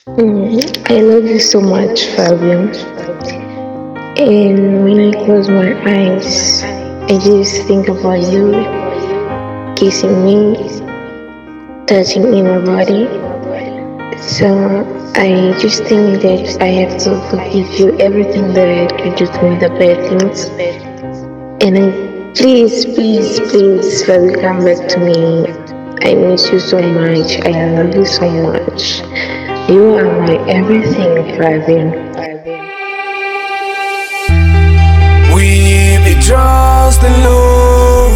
I love you so much, Fabian. And when I close my eyes, I just think about you kissing me, touching in my body. So I just think that I have to forgive you everything that I could do to me, the bad things. And please, Fabi, come back to me. I miss you so much. I love you so much. You are my everything, Fabian. We be trust in love.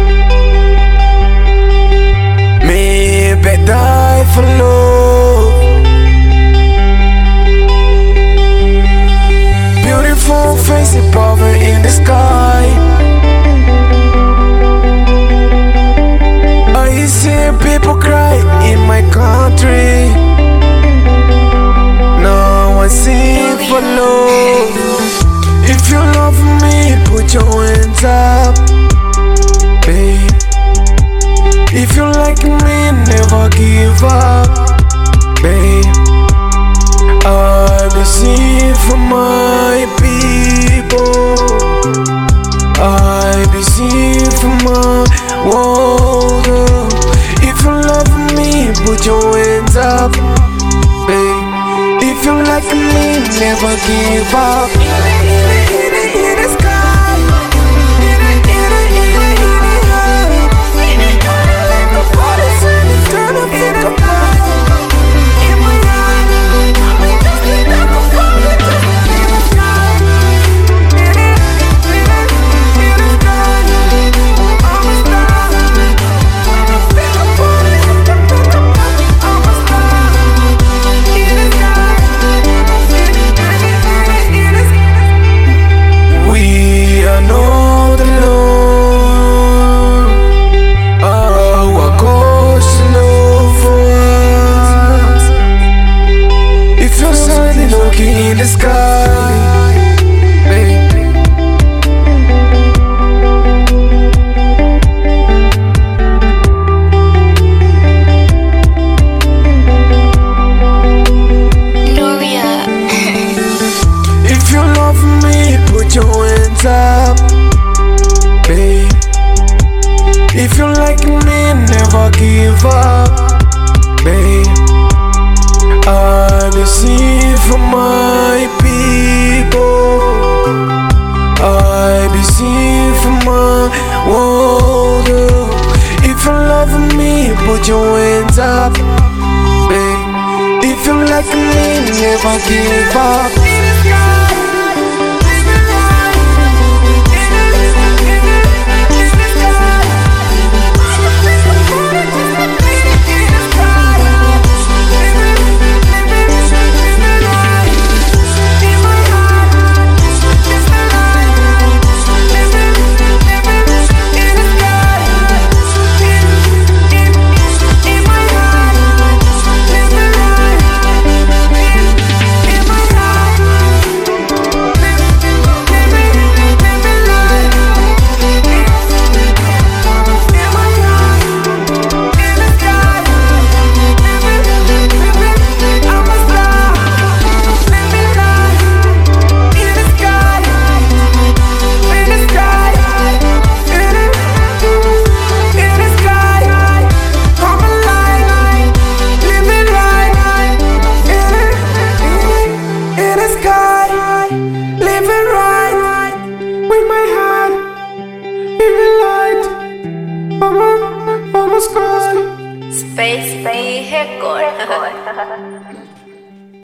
Me be die for love. Beautiful face above in the sky. I see people cry in my country. Now I sing for love. If you love me, put your hands up, babe. If you like me, never give up, babe. I be singing for my people. I be singing for my world. If you love me, put your hands up, babe. If you like me, never give up. In the sky, baby. Noria. If you love me, put your hands up, babe. If you like me, never give up, babe. I be singing for my people. I be singing for my world. If you love me, put your hands up, babe. If you like me, never give up. Space Record.